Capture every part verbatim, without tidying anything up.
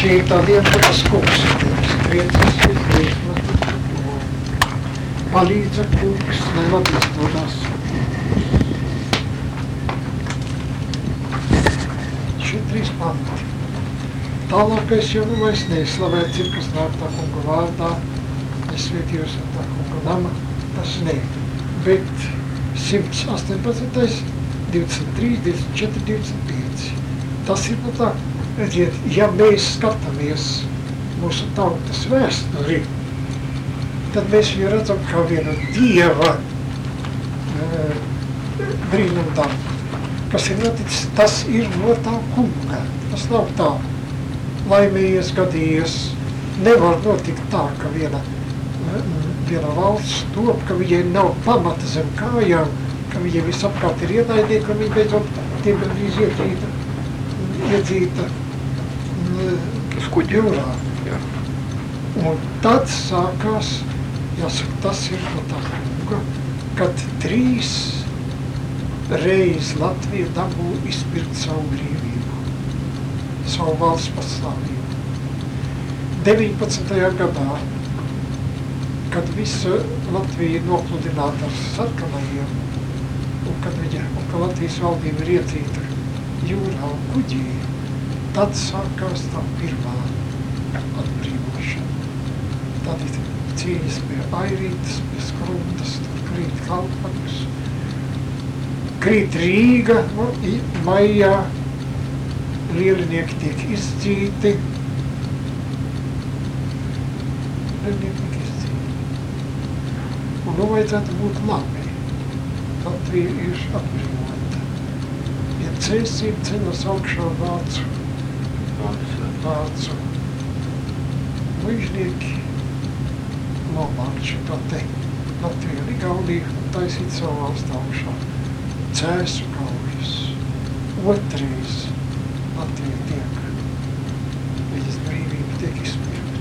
šī ir tā diena, kad tas kungs striecis izliekot. Palīdza kungs, neladīs no tās. Šie trīs panti. Tālākais jau nu vairs neizslavēts ir, kas nāk tā kunga vārdā, nesvietījus ar tā kunga nama, tas ne. Bet simts astoņpadsmitais, divdesmit trīs, divdesmit četri, divdesmit pieci. Tas ir nu tā, redziet, ja mēs skatāmies mūsu tautas vēsturi, tad mēs viņu redzam kā vienu dieva e, brīnumdarbu, kas ir noticis, tas ir no tā kunga. Tas nav tā laimējies, gadījies. Nevar notikt tā, ka viena, viena valsts top, ka viņai nav pamata zem kājām, ka viņai visapkārt ir ienaidīga, ka viņa beidzot tiem gandrīz iedzīta, iedzīta skuģi jūrā. Jā. Un tad sākās, jāsaka, tas ir no tā kunga, kad trīs reiz Latvija dabū izpirkt savu brīvību, savu valsts patstāvību. deviņpadsmitajā gadā, kad visa Latvija nopludināta ar sarkanajiem, un kad, viņa, un kad Latvijas valdība ir iedzīta jūrā un kuģī, tad sākās tā pirmā atbrīvošana. Tad ir cīņas pie Airītas, pie Skrundas, tur krīt Kalpaņus, krīt Rīga, nu, maijā lielinieki tiek izdzīti. Lielinieki tiek izdzīti. Un nu vajadzētu būt labi. Latvija ir atbrīvota. Ja cēsība ceļas augšā vācu, vācu muižnieki nomākt šito te Latviju un Igauniju un taisīt savu valstu augšā. Cēsu kaujas. Otrais Latvija tiek, viņas brīvība tiek izpirkta.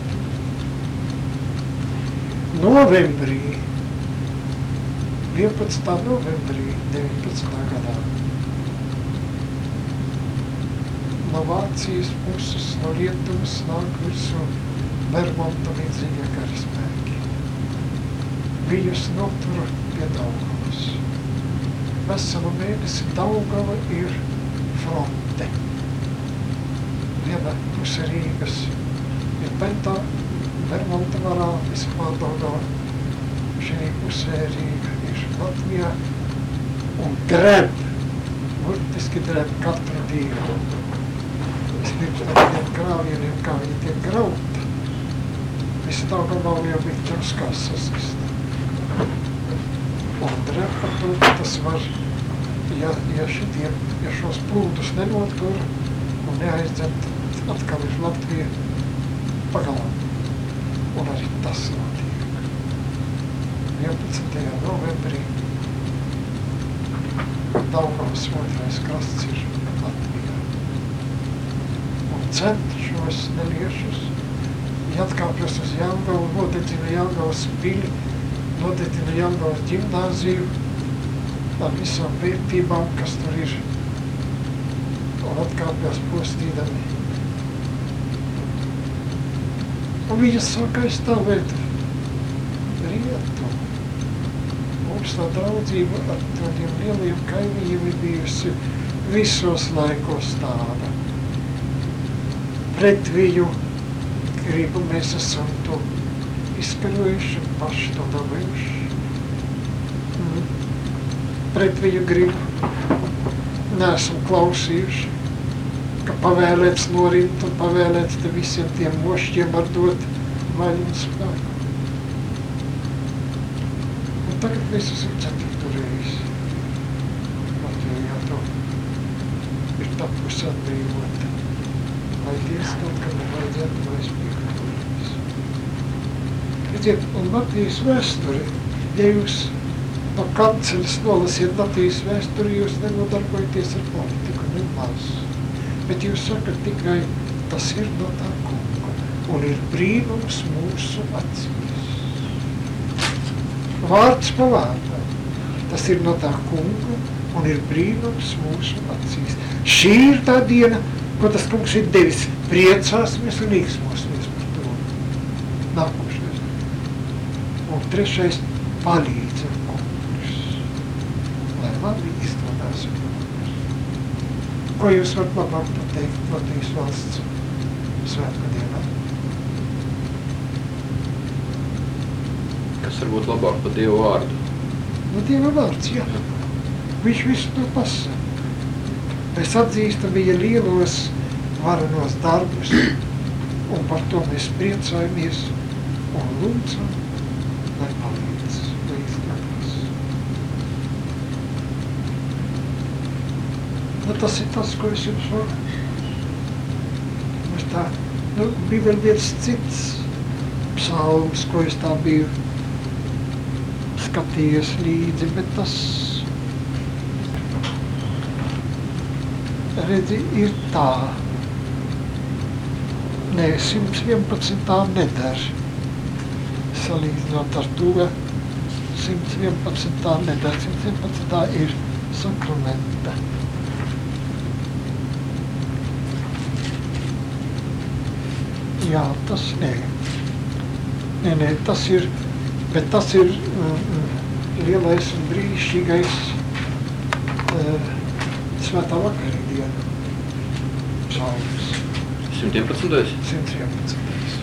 Novembrī, vienpadsmitā novembrī deviņpadsmitā gadā, no Vācijas puses, no Lietuvas nāk virsū Bermonta līdzīgie karaspēki. Viņus notura pie Daugavas. Veselu mēnesi Daugava ir fronte. Viena puse Rīgas ir pentā, Bermonta varā, vispār Daugava. Šī pusē Rīga ir Latvijā un dreb, burtiski dreb katru dienu. Es pirms tam tiem grāvieniem, kā viņi tiek grauta. Visi Daugavā jau bija truskās sasista. Un dreb par to, tas var, ja, ja šitiem, ja šos plūdus nenotkur un neaizdzemt, atkal ir Latvija pagalā. Un arī tas notiek. vienpadsmitajā novembrī Daugavas otrais krasts ir Latvijā. Un cent šos neliešus, viņi atkāpjas uz Jelgavu, nodedzina Jelgavas pili, nodedzina Jelgavas ģimnāziju ar visām vērtībām, kas tur ir, un atkāpjas postīdami. Un viņas sāk aizstāvēt rietu. Mums tā draudzība ar tādiem lieliem kaimiņiem ir bijusi visos laikos tāda. Pret viņu gribu mēs esam to izskaļojuši, paši to dabējuši. Mm. Pret viņu gribu neesam klausījuši, ka pavēlēts norimt un pavēlēts te visiem tiem mošķiem var dot vaļu un spēku. Un tagad mēs esam ceturto reizi. Latvijā to ir tapusi atbrīvota. Lai diezgan, ka nevajadzētu vairs piektoties. Redziet, un Latvijas vēsturi, ja jūs no kanceles nolasiet Latvijas vēsturi, jūs nenodarbojaties ar politiku, nemaz. Bet jūs sakat tikai, tas ir no tā kunga un ir brīnums mūsu acīs. Vārds pa vārdam. Tas ir no tā kunga un ir brīnums mūsu acīs. Šī ir tā diena, ko tas kungs ir devis? Priecāsimies un līksmosimies par to. Nākošais. Un trešais palīdz ar kungs. Lai labi izdomās ar kungs. Ko jūs varat labāk pateikt Latvijas valsts svētku dienā? Kas varbūt labāk par Dievu vārdu? Nu, Dieva vārds, jā. Viņš visu to pasaka. Mēs atzīstam viņa lielos varenos darbus, un par to mēs priecājamies un lūdzam, lai palīdz, lai izglābās. Nu, tas ir tas, ko es jums varu. Mums tā, nu, bija vēl viens cits psalms, ko es tā biju skatījies līdzi, bet tas, redzi, ir tā. Nē, simt vienpadsmitā nedar. Salīdzinot ar to, simt vienpadsmitā nedar. simt vienpadsmitā ir sakramenta. Jā, tas nē. Nē, nē, tas ir, bet tas ir um, lielais un brīnišķīgais uh, svētā vakaridiena psalms. simt vienpadsmitais. simt vienpadsmitais.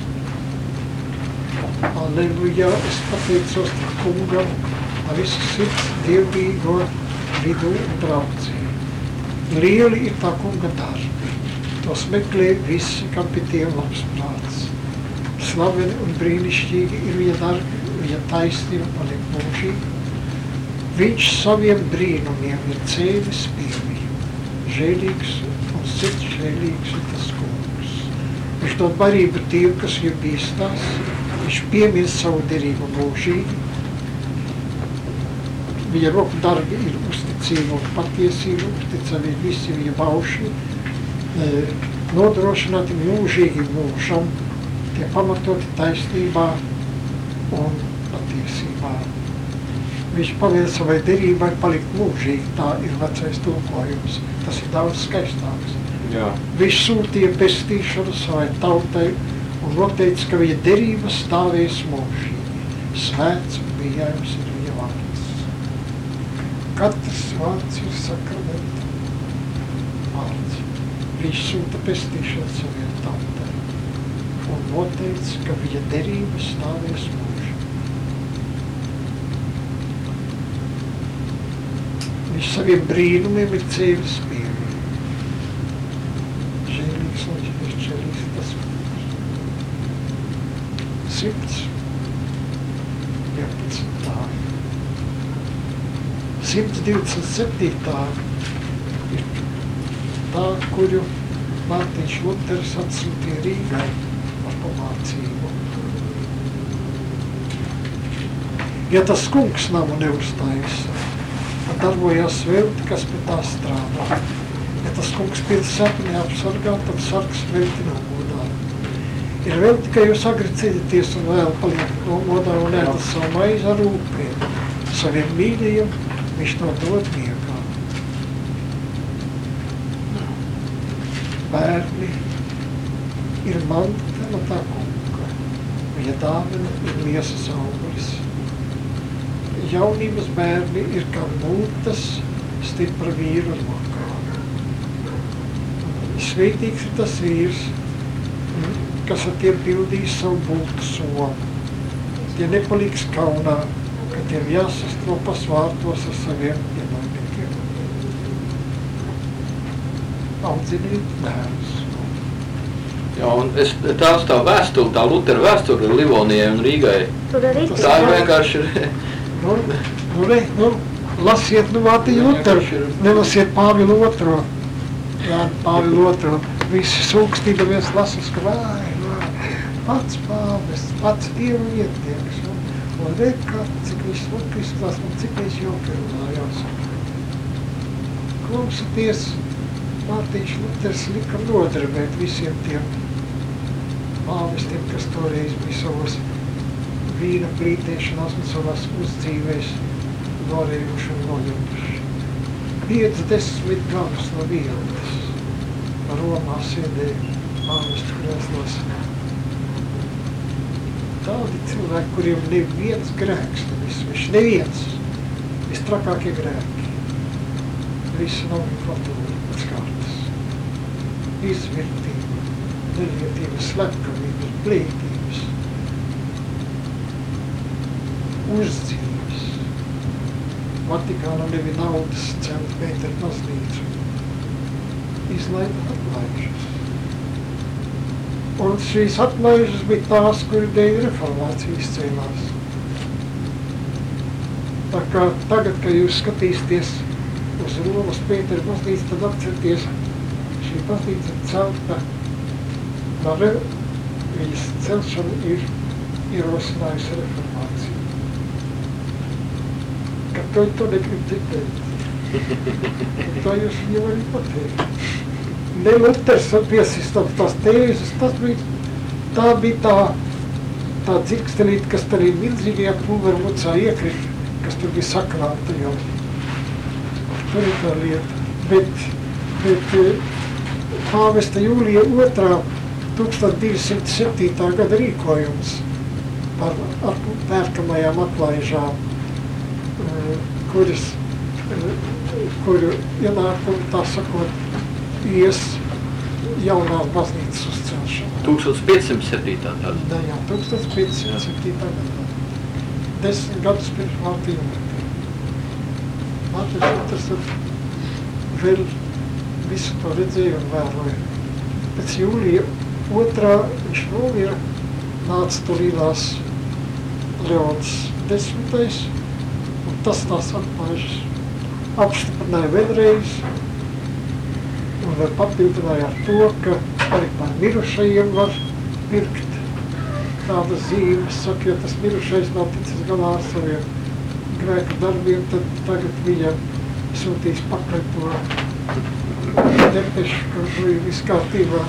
Alleluja, es pateicos tam kungam ar visu sirds dievbijīgo vidu un draudzību. Lieli ir tā kunga darbi. Tos meklē visi, kam pie tiem labs prāts. Slaveni un brīnišķīgi ir viņa darbi, viņa taisnība paliek mūžīgi. Viņš saviem brīnumiem ir cēlis piemību. Žēlīgs un sirds žēlīgs ir tas kungs. Viņš dod barību tiem, kas viņu bīstās. Viņš piemīl savu derību mūžīgi. Viņa roku darbi ir uzticība un patiesība, uzticami visi viņa bauši, nodrošināti mūžīgi mūžam, tie pamatoti taisnībā un patiesībā. Viņš pavēl savai derībai palikt mūžīgi, tā ir vecais tulkojums. Tas ir daudz skaistāks. Jā. Viņš sūtīja pestīšanu savai tautai un noteica, ka viņa derība stāvēs mūžīgi. Svēts un bijājums ir viņa vārds. Katrs vārds ir sakramenta vārds. Viņš sūta pestīšanu savai tautai un noteica, ka viņa derība stāvēs mūžīgi. Viņš saviem brīnumiem ir cēlis piemību. Žēlīgs un žēlīgs tas kungs. Simts vienpadsmitā. Simts divdesmit septītā ir tā, kuru Mārtiņš Luters atsūtīja Rīgai ar pamācību. Ja tas kungs namu neuztaisa, darbojās velti, kas pie tā strādā. Ja tas kungs pilsētu neapsargā, tad sargs velti nomodā. Ir velti, ka jūs agri ceļaties un vēl paliek nomodā un ēdat savu maizi ar rūpēm. Saviem mīļajiem viņš to dod miegā. Bērni ir manta no tā kunga. Viņa dāvana ir miesas auglis. Jaunības bērni ir kā mūtas stipra vīra rokā. Sveitīgs ir tas vīrs, kas ar tiem pildīs savu bultu somu. Tie nepaliks kaunā, ka tiem jāsastropas vārtos ar saviem ienaidniekiem. Audziniet bērnus. Jā, un es tās tā vēstuli, tā Lutera vēstuli Livonijai un Rīgai. Tā ir vienkārši... Nu, nu, re, nu, lasiet, nu, Mārtiņu Luteru, nelasiet Pāvilu otro. Jā, Pāvilu otro. Visi sūkstīdamies lasas, ka vāj, vāj, pats pāvests, pats Dievu vietnieks. Un, un re, kā, cik viņš smuki izklās, un cik viņš jauki runājās. Klausaties, Mārtiņš Luters lika nodarbēt visiem tiem pāvestiem, kas toreiz bija savos vīna plītēšanās un savās uzdzīvēs norējuši un noļupuši. Piecdesmit gadus no vienas Romā sēdēja pāvestu krēslos. Tādi cilvēki, kuriem neviens grēks, nevis neviens, vistrakākie grēki. Visi nav platūri pēc kārtas. Izvirtība, nelietības, slepkavības, blītības, uzdzīves. Vatikāna nebija naudas celt Pēteru baznīcu. Izlaida atlaižas. Un šīs atlaižas bija tās, kuri dēļ reformācija izcēlās. Tā kā tagad, kad jūs skatīsieties uz Romas Pētera baznīcu, tad atcerieties, šī baznīca ir celta, no re, viņas celšana ir ierosinājusi reformāciju. Kad to, to negrib dzirdēt, tā jūs viņam arī pateikt. Ne Luters piesistam tās tēzes, tas bija, tā bija tā, tā dzirkstelīte, kas tur ir milzīgajā pulvermucā iekrita, kas tur bija sakrāta jau. Tur ir tā lieta. Bet, bet pāvesta Jūlija otrā tūkstoš divi simti septītā gada rīkojums par pērkamajām atlaižām, kuras, kuru ienākumu, tā sakot, ies jaunās baznīcas uzcelšana. tūkstoš piecsimt septītā tāda? Da, jā, tūkstoš piecsimt septītā gadā. Desmit gadus pirms Mārta Jūlija. Mārta Jūlija vēl visu to redzēja un vēroja. Pēc Jūlija otrā viņš nomira, nāca tulīdās Leons desmitais, un tas tās atmaižas apstiprināja vēlreiz, un vēl papildināja ar to, ka arī par mirušajiem var pirkt tādas zīmes. Saka, ja tas mirušais nav ticis galā ar saviem grēku darbiem, tad tagad viņa sūtīs pakaļ to depešu, ka bija viss kārtībā.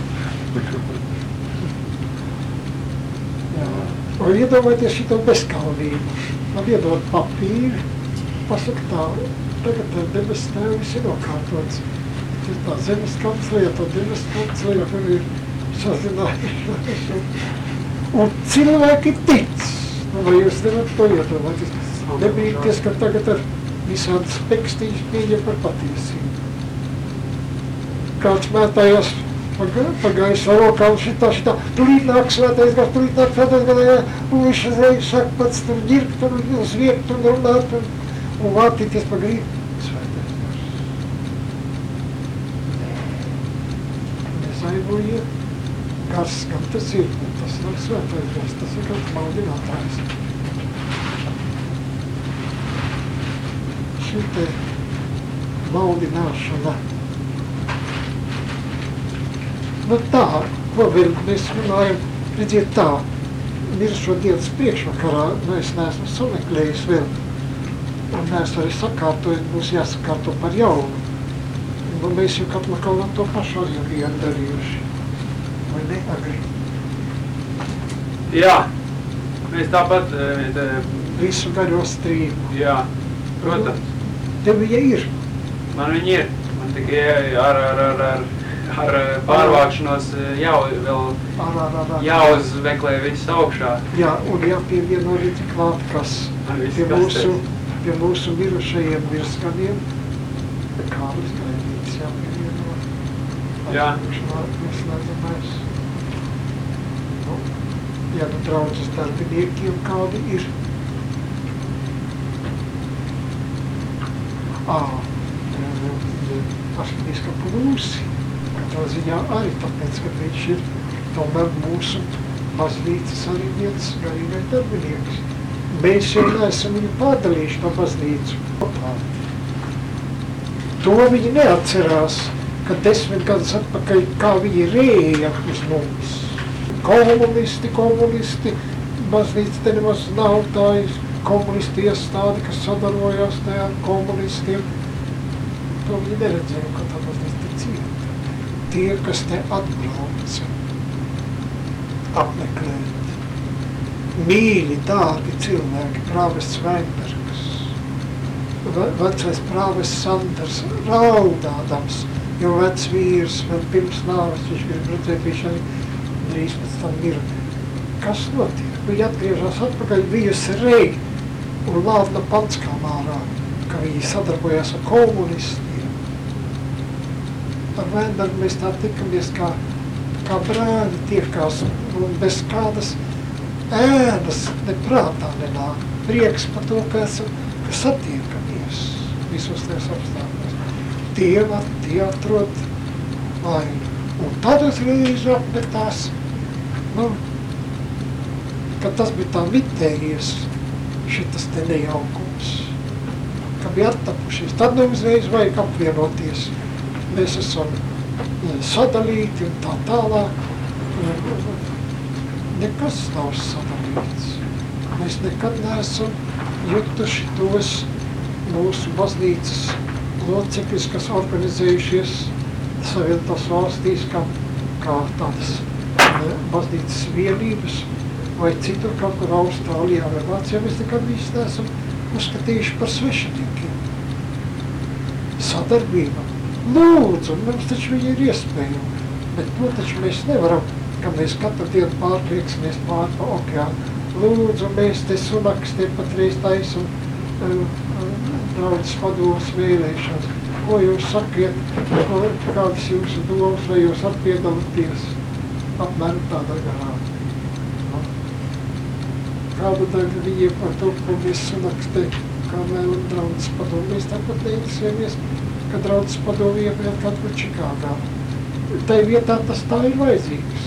Jā. Un iedomājieties šito bezkalnību. Man iedod papīri, pasaka tā, tagad ar debes tēvu viss ir nokārtots. Ir tā zemes kanclija, tā demes kanclija, kur ir sazinājuši. Un cilvēki tic. Nu, vai jūs nevarat to iedomāties? Nebrīties, ka tagad ar visādas pekstīņas pieņem par patiesību. Kāds mētājās pagājušā rokā un šitā, šitā, tulīt nāk svētais gars, tulīt nāk svētais gars, un viņš uzreiz saka pats tur ģirkt un uzviekt un runāt un, un vārtīties pa grību. Zaiboja gars, gan tas ir, tas nav svētais gars, tas ir kāds maldinātājs. Šī te maldināšana. Nu tā, ko vēl mēs runājam, redziet tā, miršo dienas priekšvakarā, nu es neesmu sameklējis vēl, un neesmu arī sakārtojis, būs jāsakārto par jaunu. Nu, mēs jau katru kalnam to pašu arī bijām darījuši. Vai ne, Agri? Jā, mēs tāpat... Tā... Visu gaļo strīmu. Jā, protams. Tev viņa ir? Man viņa ir. Man tikai ar, ar, ar, ar, ar pārvākšanos jau vēl ar, ar, ar, ar. jāuzmeklē viss augšā. Jā, un jāpievieno arī tik klāt, kas pie mūsu, pie mūsu mirušajiem virskaniem, kādas gaidītas jāpievieno. Jā. Neslēdzamais. Nu, ja nu draudzes darbiniekiem kādi ir. Ā, arhibīskapu Lūsi, katrā ziņā arī tāpēc, ka viņš ir tomēr mūsu baznīcas arī viens garīgais darbinieks. Mēs jau neesam viņu pārdalījuši no baznīcu. To viņi neatcerās, ka desmit gadus atpakaļ, kā viņi rēja uz mums. Komunisti, komunisti, baznīca te nemaz nav tā komunisti iestādi, kas sadarojās te ar komunistiem. To viņi neredzēja, ka tā baznīca te cieta. Tie, kas te atbrauca, apmeklēt. Mīļi, dārgi cilvēki, prāvests Veinbergs, vecais prāvests Sanders, raudādams, jo vecs vīrs vēl pirms nāves, viņš grib redzēt, viņš arī drīz pēc tam mira. Kas notiek? Viņa atgriežās atpakaļ bijusi rei un Lāvna Panskamārā, ka viņi sadarbojās ar komunistiem. Ar Vendaru mēs tā tikamies kā, kā brāļi tiekās un bez kādas ēnas neprātā nenāk. Prieks par to, ka, esam, ka satiekamies visos tajos apstākļos. Tie, tie atrod laimi. Un tad uzreiz apmetās, nu, ka tas bija tā vitējies, šitas te nejaukums, ka bija attapušies. Tad nu uzreiz vajag apvienoties. Mēs esam sadalīti un tā tālāk. Nekas nav sadalīts. Mēs nekad neesam jutuši tos mūsu baznīcas locekļus, kas organizējušies Savienotās valstīs, kā, kā tādas baznīcas vienības, vai citur, kaut kur Austrālijā vai Vācijā, mēs nekad visi neesam uzskatījuši par svešiniekiem. Sadarbība. Lūdzu, mums taču viņi ir iespējami, bet to taču mēs nevaram, ka mēs katru dienu pārklieksimies pār pa okeānu. Lūdzu, mēs te sunakstiem patreiz taisam uh, draudzes padomas vēlēšanas. Ko jūs sakiet, ko, kādas jūsu domas, vai jūs atpiedalāties? Apmēram tādā garā. No. Kādu daļu viņiem par to, ko mēs sunakstē, kā vēlam draudzes padomu. Mēs tāpat neinteresējamies, ka draudzes padomu ievēl kaut kur Čikāgā. Tai vietā tas tā ir vajadzīgs.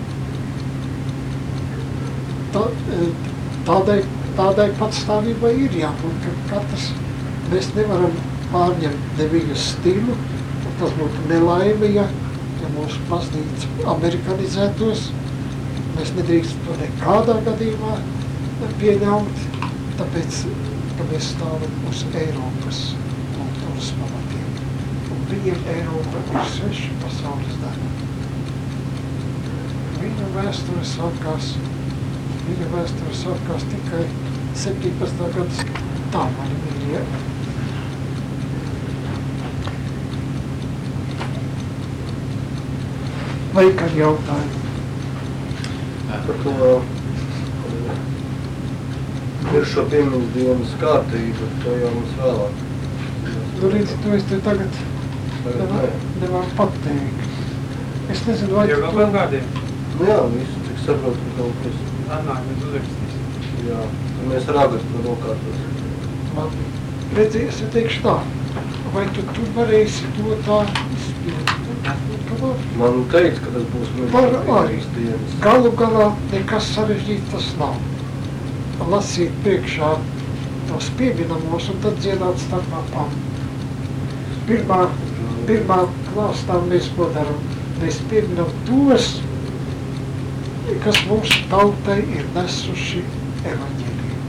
Tā, tādai, tādai patstāvībai ir jābūt, ka katrs, mēs nevaram pārņemt nevienu stilu, un tas būtu nelaime, ja, ja mūsu baznīca amerikanizētos. Mēs nedrīkst to nekādā gadījumā pieņemt, tāpēc, ka mēs stāvam uz Eiropas kultūras pamatiem. Un viņiem Eiropa ir sveša pasaules daļa. Viņa vēsture sākās Viņa vēsture sākās tikai septiņpadsmitā gadas tā mani mīļie. Vai kādi jautājumi? Par to ir šo piemiņas dienas kārtību, to jau mums vēlāk. Nu, redzi, to es te tagad nevaru nevar pateikt. Es nezinu, vai jau tu... vēl kādiem? Nu jā, visu, cik saprotu, ka kaut kas. Atnāk, mēs uzrakstīsim. Jā, mēs ar Agatu to nokārtosim. Labi. Redzi, es teikšu tā, vai tu tu varēsi to tā izpildīt? Man teica, ka tas būs Var arī. piemiņas dienas. Galu galā nekas sarežģīt tas nav. Lasīt priekšā tos pieminamos un tad dziedāt starpā pam. Pirmā, pirmā klāstā mēs ko daram? Mēs pieminam tos, kas mūsu tautai ir nesuši evaņģēliju.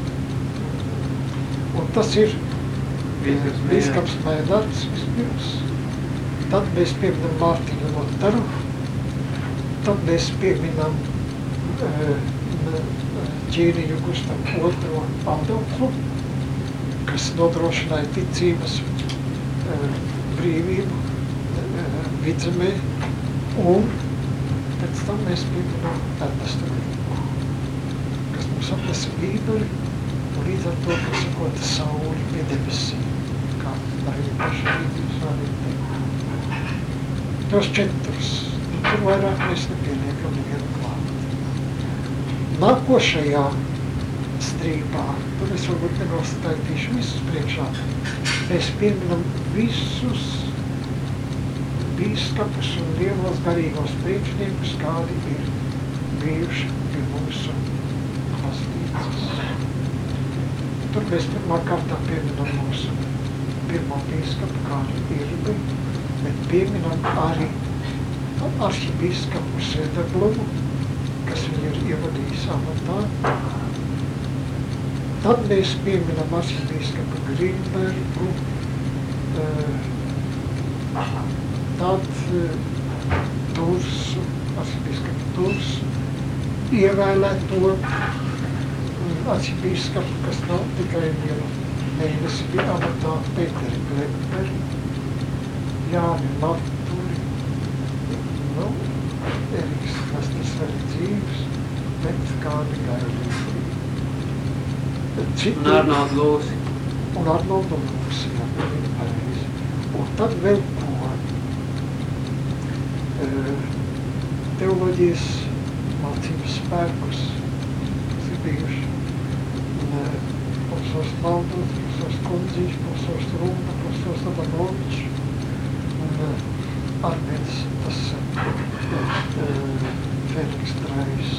Un tas ir bīskaps Mēdards vispirms. Tad mēs pieminam Mārtiņu Luteru. Tad mēs pieminam uh, ķīniņu Gustavu otro Adolfu, kas nodrošināja ticības uh, brīvību uh, vidzemē. Un pēc tam mēs pieminam Ernestu Grigu, kas mums atnesa Bībeli un līdz ar to, kas sakota sauli pie debesīm, kā arī paši Bībeles vārdi. Tos četrus, tur vairāk mēs nepieliekam nevienu klāt. Nākošajā strīpā, tur es varbūt nenoskaitīšu visus priekšā, mēs pieminam visus bīskapus un lielos garīgos priekšniekus, kādi ir bijuši pie mūsu baznīcas. Tur mēs pirmā kārtā pieminam mūsu pirmo bīskapu, kādu Irbi, bet pieminam arī arhibīskapu Sēderblumu, kas viņu ir ievadījis amatā. Tad mēs pieminam arhibīskapu Grīnbergu, tad Tursu, arhibīskapu Tursu, ievēlēto arhibīskapu, kas nav tikai vienu mēnesi bija amatā Pēteri Gleperi, Jāni Matu, Nu, Eriks, kas tas vēl ir dzīves, bet kādi gaidīti. Un Arnolds Lūsi. Un Arnolds Lūsi, jā, ir pareizi. Un tad vēl ko? Teoloģijas mācības spēkus, kas ir bijuši. Profesors Valdos, profesors Kundziņš, profesors Rūna, profesors Adamovičs un Armēns, tas Feliks Trajs,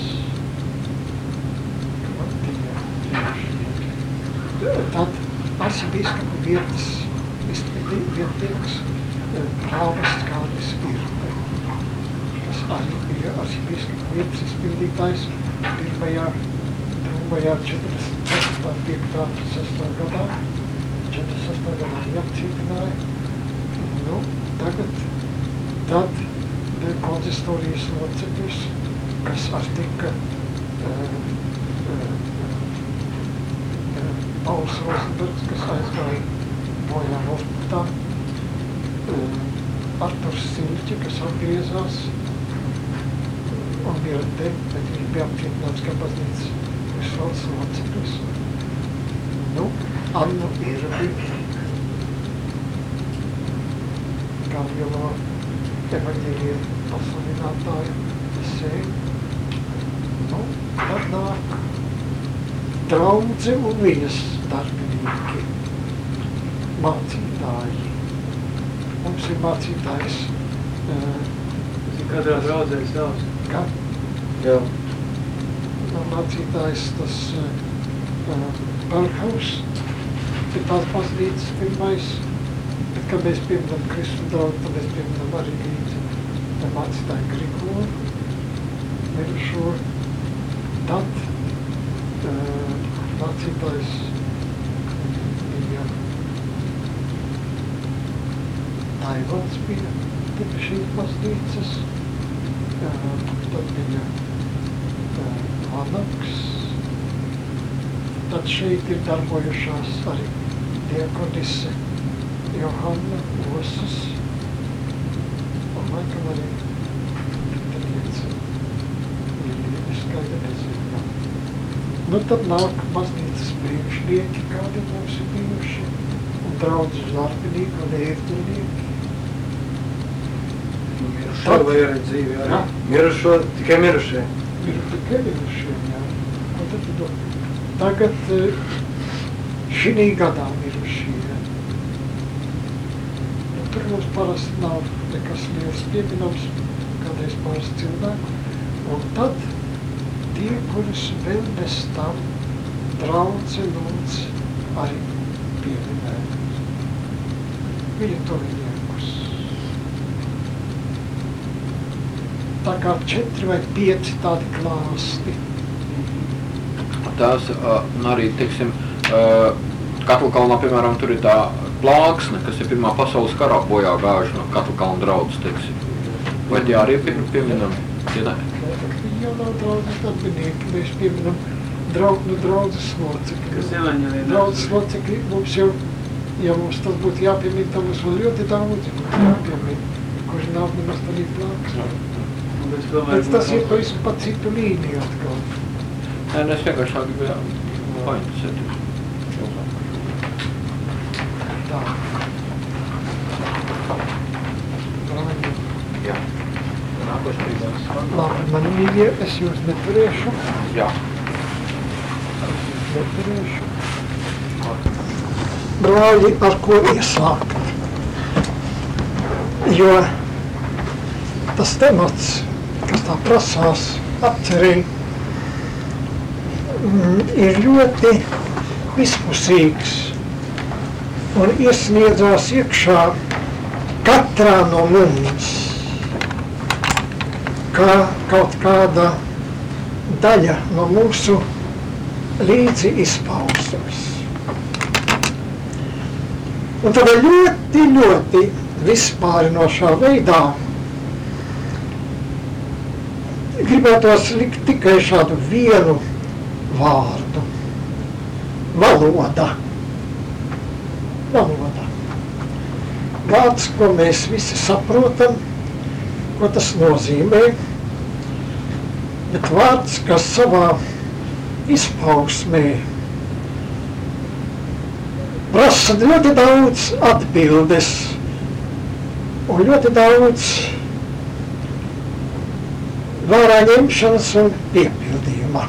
tad arhibīskapu vietas vietnieks prāvests Kārlis Virbe, kas arī bija arhibīskapu vietas izpildītājs pirmajā, pirmajā četrdesmit piektajā sestā gadā, četrdesmit sestā gadā viņa apcietināja. Nu, tagad, tad konzistorijas locekļus, kas ar tika uh, uh, Pauls Rozenbergs, kas aizgāja bojā Nortmutā, uh, Arturs Silķi, kas atgriezās un bija te, bet viņš bija apcietināts kā baznīcas visvalsts loceklis. Nu, Annu Irbi, Karjelo evaņģēlija pasludinātāja, esēja. Nu, tad nāk draudze un viņas darbinieki, mācītāji. Mums ir mācītājs. Uh, Katrā draudzē savs. Kā? Jā. Mācītājs tas uh, Berghaus, ir tās baznīcas pirmais, bet, kad mēs pieminam Kristu draugu, tad mēs pieminam arī līdzi mācītāju Grigoru, mirušo, tad uh, mācītājs bija Taivans bija tikai šīs baznīcas, uh, tad bija uh, Vanaks, tad šeit ir darbojušās arī diakonise Johanna Osas, un laikam arī Taniece Lilija, skaidri nezinu. Nu tad nāk baznīcas priekšnieki, kādi mums ir bijuši, un draudzes darbinieki un ērdulnieki. Mirušo vai arī dzīvi, arī? Jā. Mirušo, tikai mirušie. Ir tikai mirušie, jā. Un tad tu tagad šī gadā mirušie. Nu, tur mums parasti nav nekas liels pieminams, kādreiz pāris cilvēku. Un tad tie, kurus vēl bez tam draudze lūdz arī pieminēt. Viņa tuviniekus. Tā kā četri vai pieci tādi klāsti. Tās uh, arī, teiksim, uh, Katlakalnā, piemēram, tur ir tā plāksne, kas ir Pirmā pasaules karā bojā gājuši no Katlakalna draudzes, teiksim. Vai tie arī pie, pieminam? Tie ne? Viņi jau nav draudzes darbinieki, mēs pieminam draud, nu, draudzes locekļi. Kas evaņģēlī? Draudzes locekļi mums jau, ja mums tas būtu jāpiemina, tad mums vēl ļoti daudzi būtu jāpiemina, kurš nav nemaz tādā plāksne. Bet tas ir pavisam pa citu līniju atkal. Nē, es vienkārši tā gribu painteresēties. Tā. Jā. Nākošais brīdās. Labi, mani mīļie, es jūs neturēšu. Jā. Es jūs neturēšu. Brāļi, ar ko iesākt? Jo tas temats, kas tā prasās apcerēt, ir ļoti vispusīgs un iesniedzās iekšā katrā no mums, kā kaut kāda daļa no mūsu līdzi izpausmes. Un tad ļoti, ļoti vispārinošā veidā gribētos likt tikai šādu vienu vārdu. Valoda. Valoda. Vārds, ko mēs visi saprotam, ko tas nozīmē, bet vārds, kas savā izpausmē prasa ļoti daudz atbildes un ļoti daudz vērā ņemšanas un piepildījuma.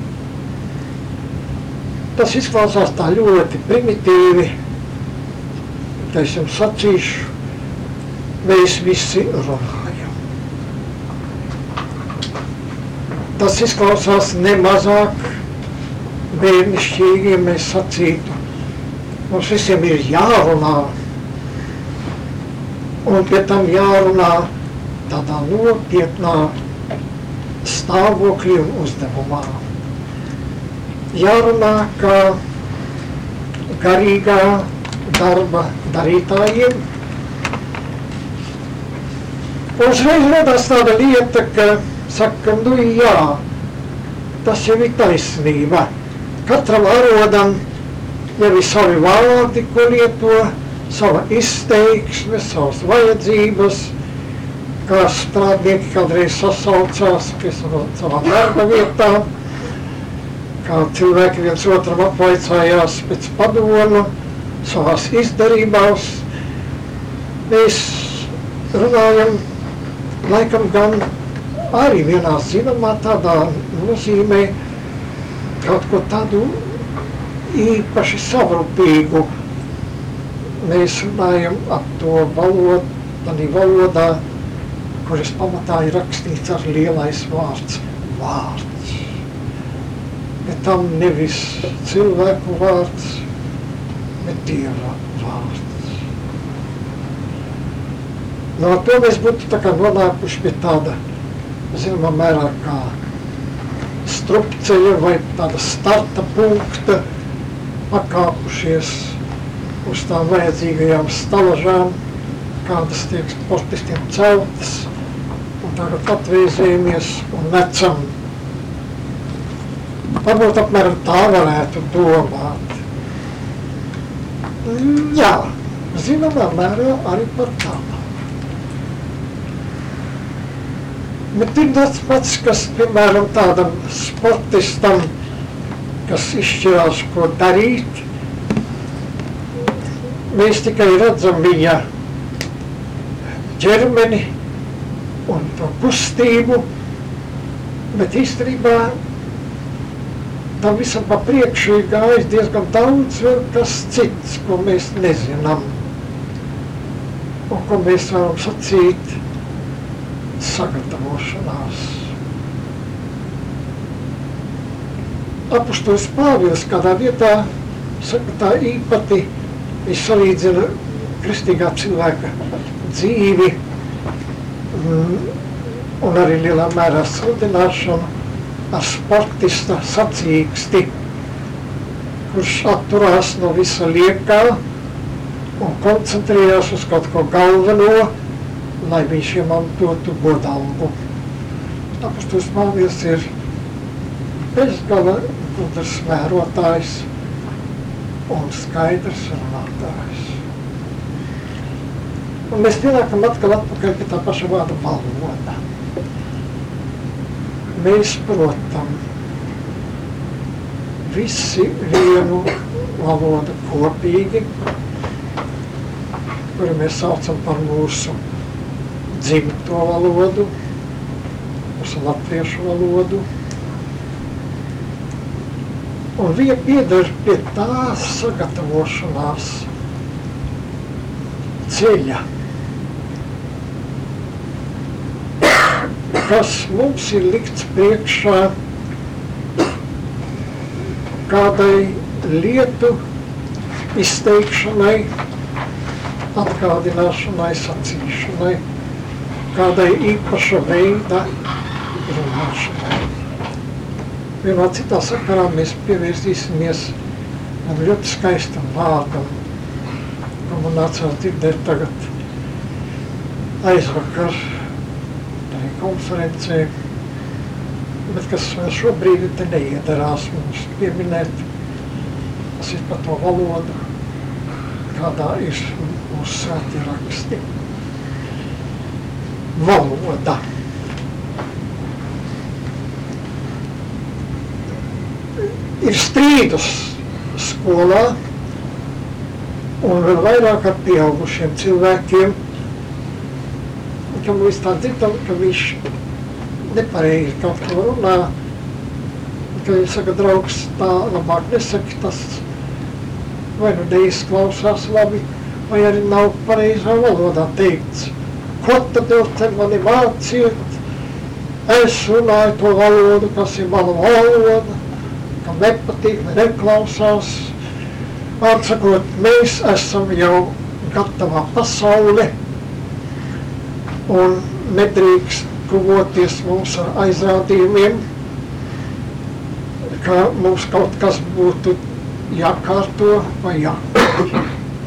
Tas izklausās tā ļoti primitīvi, ka es jums sacīšu, mēs visi runājam. Tas izklausās nemazāk bērnišķīgi, ja mēs sacītu, mums visiem ir jārunā, un pie tam jārunā tādā nopietnā stāvoklī un uzdevumā. Jārunā kā garīgā darba darītājiem. Uzreiz radās tāda lieta, ka saka, nu jā, tas jau ir taisnība. Katram arodam jau ir savi vārdi, ko lieto, sava izteiksme, savas vajadzības, kā strādnieki kādreiz sasaucās pie savā darba vietā, kā cilvēki viens otram apvaicājās pēc padoma, savās izdarībās. Mēs runājam laikam gan arī vienā zināmā tādā nozīmē kaut ko tādu īpaši savrupīgu. Mēs runājam ap to valodu, tādā valodā, kuras pamatā ir rakstīts ar lielais vārds – vārds. Bet tam nevis cilvēku vārds, bet Dieva vārds. No to mēs būtu tā kā nonākuši pie tāda, zināmā mērā kā strupceļa vai tāda starta punkta, pakāpušies uz tām vajadzīgajām stalažām, kādas tiek sportistiem celtas, un tagad atvēzējamies un necam. Varbūt apmēram tā varētu domāt. Jā, zināmā mērā arī par tādu. Bet ir tāds pats, kas, piemēram, tādam sportistam, kas izšķirās, ko darīt, mēs tikai redzam viņa ķermeni un to kustību, bet īstenībā tam visam pa priekšu ir gājis diezgan daudz vēl kas cits, ko mēs nezinām, un ko mēs varam sacīt sagatavošanās. Apustulis Pāvils kādā vietā saka, tā īpati viņš salīdzina kristīgā cilvēka dzīvi un arī lielā mērā sludināšanu ar sportista sacīksti, kurš atturās no visa liekā un koncentrējās uz kaut ko galveno, lai viņš iemantotu godalgu. Apustulis Pāvils ir bezgala gudrs vērotājs un skaidrs runātājs. Un mēs pienākam atkal atpakaļ pie tā paša vārda valoda. Mēs, protam, visi vienu valodu kopīgi, kuru mēs saucam par mūsu dzimto valodu, mūsu latviešu valodu. Un viņa pieder pie tā sagatavošanās ceļa, kas mums ir likts priekšā kādai lietu izteikšanai, atgādināšanai, sacīšanai, kādai īpaša veida runāšanai. Vienā citā sakarā mēs pievērsīsimies ļoti skaistam vārdam, ko man nācās dzirdēt tagad aizvakar konferencē, bet kas šobrīd te neiedarās mums pieminēt. Tas ir par to valodu, kādā ir mūsu svētie raksti. valoda. Ir strīdus skolā, un vēl vairāk ar pieaugušiem cilvēkiem, ka mēs tā dzirdam, ka viņš nepareizi kaut ko runā, ka viņš saka, draugs, tā labāk nesaka, tas vai nu neizklausās labi, vai arī nav pareizā valodā teikts. Ko tad jau te mani māciet? Es runāju to valodu, kas ir mana valoda, kam nepatīk, ne neklausās. Vārdsakot, mēs esam jau gatavā pasaule un nedrīkst kuvoties mums ar aizrādījumiem, ka mums kaut kas būtu jākārto vai jākārto.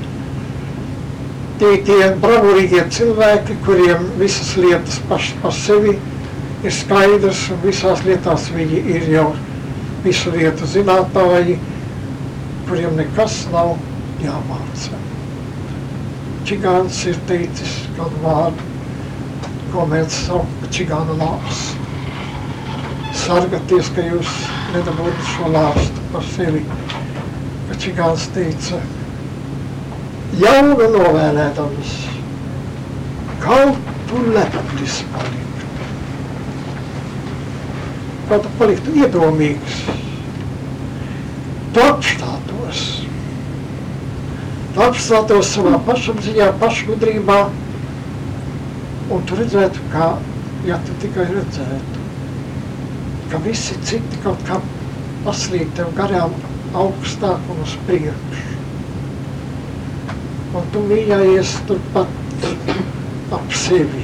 Tie tie bravurīgie cilvēki, kuriem visas lietas paši par sevi ir skaidrs un visās lietās viņi ir jau visu lietu zinātāji, kuriem nekas nav jāmāca. Čigāns ir teicis kādu vārdu, ko mēs saucam par čigāna lāstu. Sargaties, ka jūs nedabūtu šo lāstu par sevi. Ka čigāns teica, jaunu novēlēdams, kaut tu lepnis paliktu. Kaut tu paliktu iedomīgs. Tu apstātos. Tu apstātos savā pašapziņā, pašgudrībā, un tu redzētu, kā, ja tu tikai redzētu, ka visi citi kaut kā paslīd tev garām augstāk un uz priekšu. Un tu mīļājies turpat ap sevi.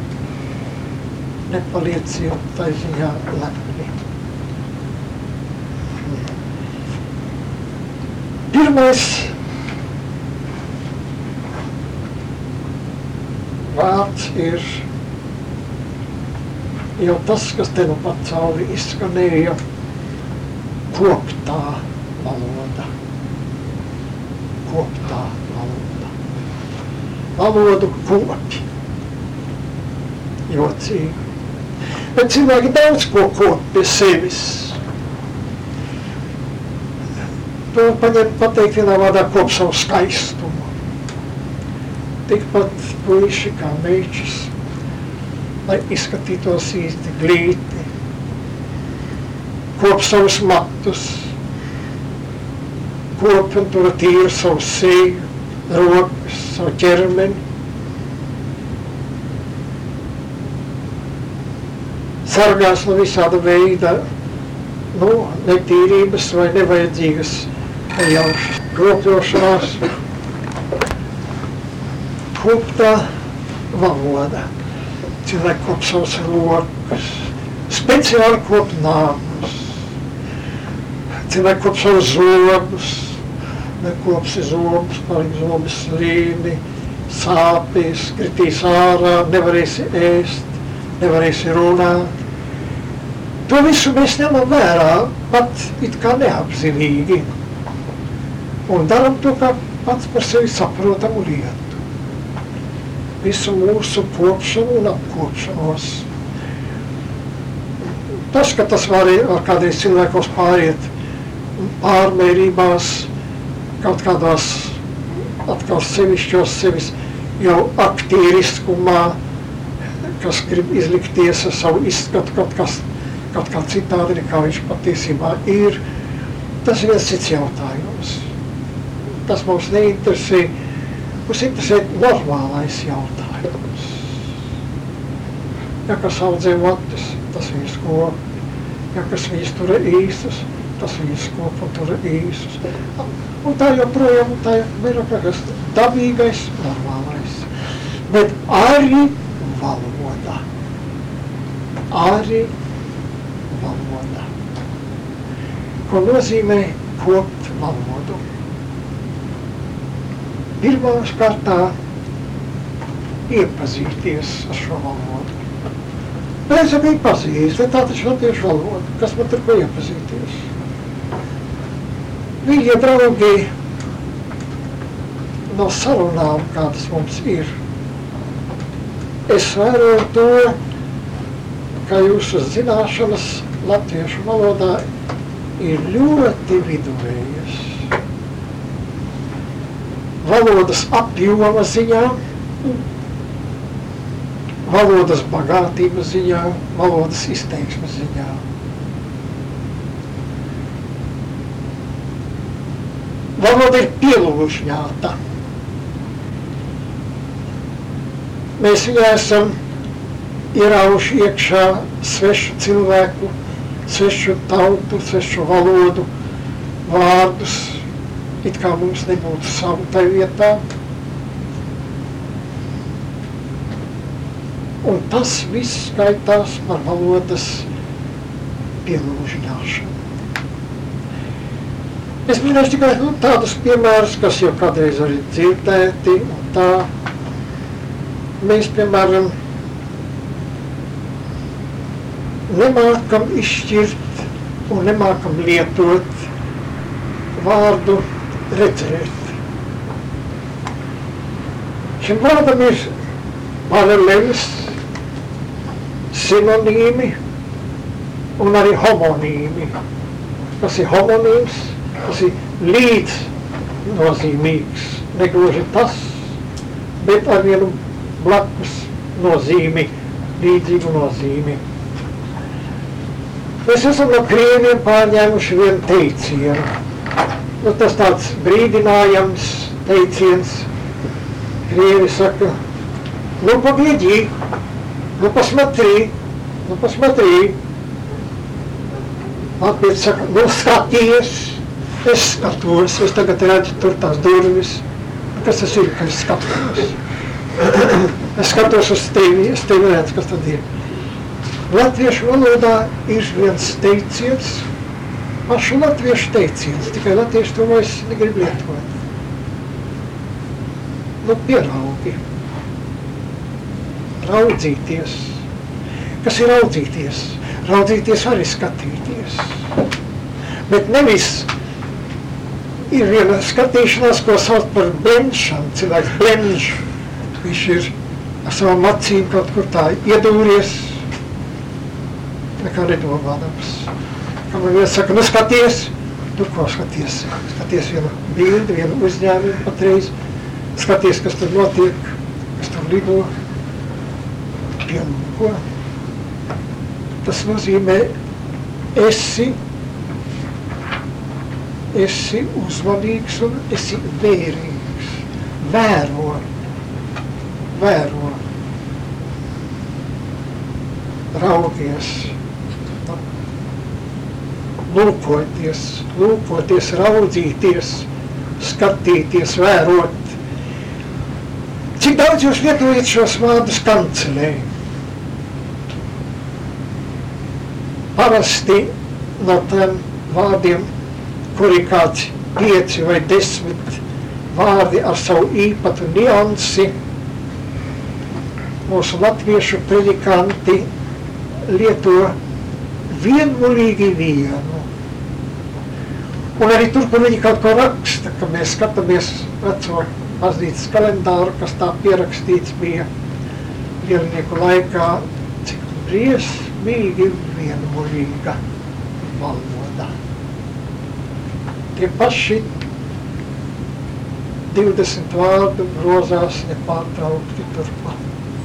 Nepalieciet tai ziņā lepni. Pirmais vārds ir jau tas, kas te nu pat cauri izskanēja, koptā valoda. Koptā valoda. Valodu kopi. Jocīgi. Bet cilvēki daudz ko kop pie sevis. To paņem pateikt vienā vārdā kop savu skaistumu. Tikpat puiši kā meičis, lai izskatītos īsti glīti. Kop savus matus. Kop un tur tīra savu seju, rokas, savu ķermeni. Sargās no visāda veida, nu, netīrības vai nevajadzīgas jaušas kropļošanās. Koptā valoda. Cilvēki kop savus rokas, speciāli kop nāmus. Cilvēki kop savus zobus, nekopsi zobus, palika zobi slīni, sāpīs, kritīs ārā, nevarēsi ēst, nevarēsi runāt. To visu mēs ņemam vērā, pat it kā neapzinīgi. Un daram to kā pats par sevi saprotamu lietu. Visu mūsu kopšanu un apkopšanos. Tas, ka tas var kādreiz cilvēkos pāriet pārmērībās, kaut kādās atkal sevišķos sevis jau aktīriskumā, kas grib izlikties ar savu izskatu kaut kas, kaut kā citādi, nekā viņš patiesībā ir, tas ir viens cits jautājums. Tas mums neinteresē, mums interesē normālais jautājums. Ja kas audzē matus, tas viņas kopi. Ja kas viņas tura īstus, tas viņas kopi un tura īstus. Un tā joprojām, tā ir kas dabīgais, normālais. Bet arī valoda. Arī valoda. Ko nozīmē kopt valodu? Pirmās kārtā iepazīties ar šo valodu. Mēs jau bija pazīst, bet tā taču latviešu valoda. Kas man tur ko iepazīties? Mīļie draugi, no sarunām, kādas mums ir, es vēroju to, ka jūsu zināšanas latviešu valodā ir ļoti viduvējas. Valodas apjoma ziņā, valodas bagātības ziņā, valodas izteiksmes ziņā. Valoda ir pielūžņāta. Mēs viņā esam ierauši iekšā svešu cilvēku, svešu tautu, svešu valodu, vārdus, it kā mums nebūtu savu tai vietā. Un tas viss skaitās par valodas pielūžņāšanu. Es minēšu tikai nu, tādus piemērus, kas jau kādreiz arī dzirdēti, un tā. Mēs, piemēram, nemākam izšķirt un nemākam lietot vārdu redzēt. Šim vārdam ir paralelis, sinonīmi un arī homonīmi. Kas ir homonīms, tas ir līdz nozīmīgs. Negluži tas, bet ar vienu blakus nozīmi, līdzīgu nozīmi. Mēs esam no krieviem pārņēmuši vienu teicienu. Nu, tas tāds brīdinājams teiciens. Krievi saka, nu pabiedī, nu pasmatri, nu pasmatri. Latvieci saka, nu skaties, es skatos, es tagad redzu tur tās durvis. Kas tas ir, ka es skatos? Es skatos uz tevi, es tevi redzu, kas tad ir. Latviešu valodā ir viens teiciens, pašu latviešu teiciens, tikai latvieši to vairs negrib lietot. Nu, pieraugi. Raudzīties. Kas ir raudzīties? Raudzīties arī skatīties. Bet nevis ir viena skatīšanās, ko sauc par blenšanu, cilvēks blenž. Viņš ir ar savām acīm kaut kur tā iedūries, nekā nedomādams. Kā man viens saka, nu skaties, nu ko skaties? Skaties vienu bildi, vienu uzņēmumu patreiz, skaties, kas tur notiek, kas tur lido. Piemēr, tas nozīmē, esi, esi uzmanīgs un esi vērīgs. Vēro. Vēro, raugies, lūkoties, lūkoties, raudzīties, skatīties, vērot. Cik daudz jūs lietojat šos vārdus kancelē? Parasti no tiem vārdiem, kuri kāds pieci vai desmit vārdi ar savu īpatu niansi, mūsu latviešu predikanti lieto vienmulīgi vienu. Un arī tur, kur viņi kaut ko raksta, ka mēs skatāmies veco baznīcas kalendāru, kas tā pierakstīts bija lielnieku laikā, cik briesmīgi vienmulīga valoda. Tie paši divdesmit vārdu grozās nepārtraukti turpat.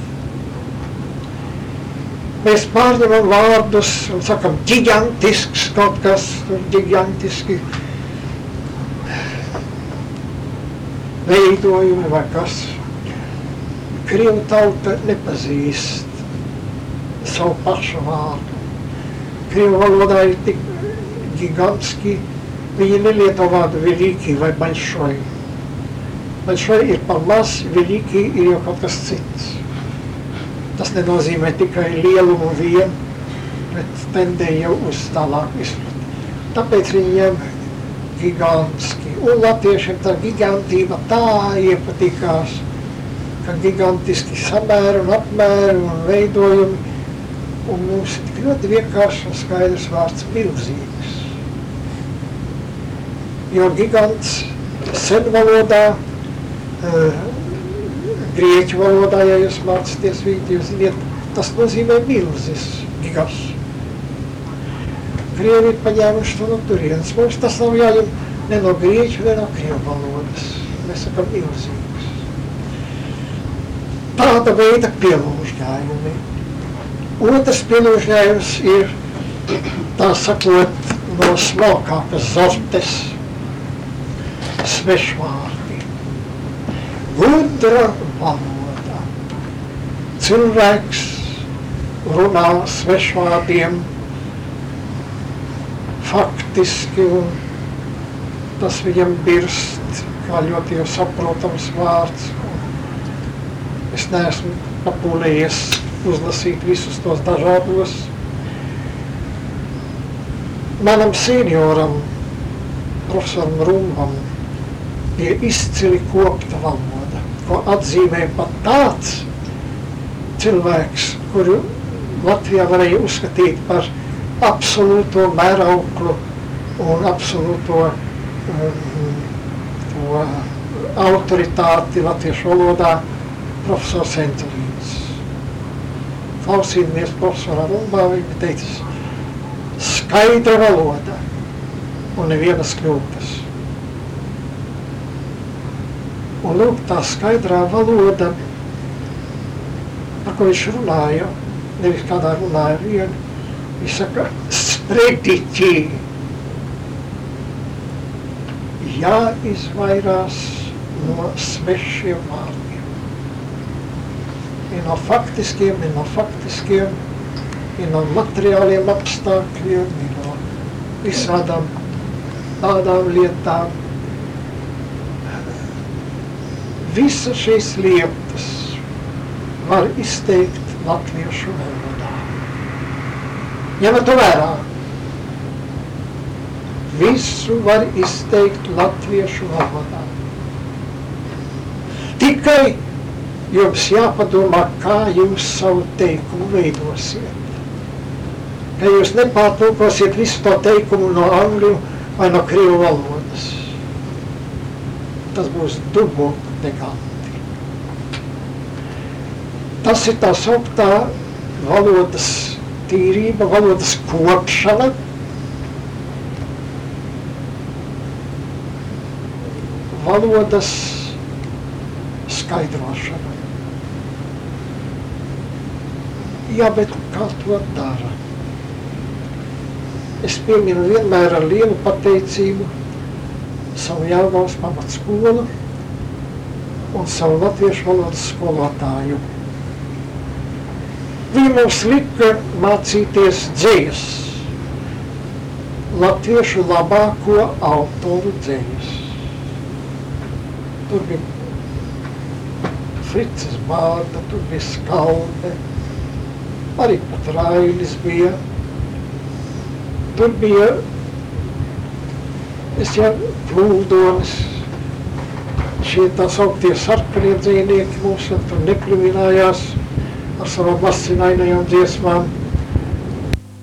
Mēs pārņemam vārdus un sakam ģigantisks kaut kas, ģigantiski veidojumi vai kas. Krievu tauta nepazīst savu pašu vārdu. Krievu valodā ir tik gigantiski, viņi nelieto vārdu veliki vai baļšoj. Baļšoj ir par maz, veliki ir jau kaut kas cits. Tas nenozīmē tikai lielumu vien, bet tendē jau uz tālāk izplatni. Tāpēc viņiem gigantiski. Un latviešiem tā gigantība tā iepatikās, ka gigantiski samēri un apmēri un veidojumi. Un mums ir tik ļoti vienkārši un skaidrs vārds milzīgs. Jo gigants senvalodā, grieķu valodā, ja jūs mācāties viņu, jūs ziniet, tas nozīmē milzis, gigas. Krievi ir paņēmuši to no turienes. Mums tas nav jāņem ne no grieķu, ne no krievu valodas. Mēs sakam milzīgs. Tāda veida pielūžņājumi. Otrs pielūžņājums ir, tā sakot, no smalkākas zortes svešvārdi. Gudra valoda. Cilvēks runā svešvārdiem faktiski, un tas viņam birst kā ļoti jau saprotams vārds. Es neesmu papūlējies uzlasīt visus tos dažādos. Manam senioram, profesoram Rumbam, ir izcili kopta valoda, ko atzīmē pat tāds cilvēks, kuru Latvijā varēja uzskatīt par absolūto mērauklu un absolūto um, to autoritāti latviešu valodā, profesors Entelīns. Klausīdamies profesorā Rumbā, viņa teicis, skaidra valoda un nevienas kļūdas. Un lūk, tā skaidrā valoda, par ko viņš runāja, nevis kādā runāja vienu, viņš saka, sprediķi, jāizvairās no svešiem vārdiem. Ne no faktiskiem, ne no faktiskiem, ne no materiāliem apstākļiem, ne no visādām tādām lietām. Visas šīs lietas var izteikt latviešu valodā. Ņemat to vērā. Visu var izteikt latviešu valodā. Tikai jums jāpadomā, kā jūs savu teikumu veidosiet. Ka jūs nepārtulkosiet visu to teikumu no angļu vai no krievu valodas. Tas būs dubult neganti. Tas ir tā sauktā valodas tīrība, valodas kopšana, valodas skaidrošana. Jā, bet kā to dara? Es pieminu vienmēr ar lielu pateicību savu Jelgavas pamatskolu un savu latviešu valodas skolotāju. Viņi mums lika mācīties dzejas, latviešu labāko autoru dzejas. Tur bija Fricis Bārda, tur bija Skalde, arī pat Rainis bija. Tur bija, es jau Plūdonis, šie tā sauktie sarkanie dzejnieki mums tur nekļuvinājās ar savām asinainajām dziesmām.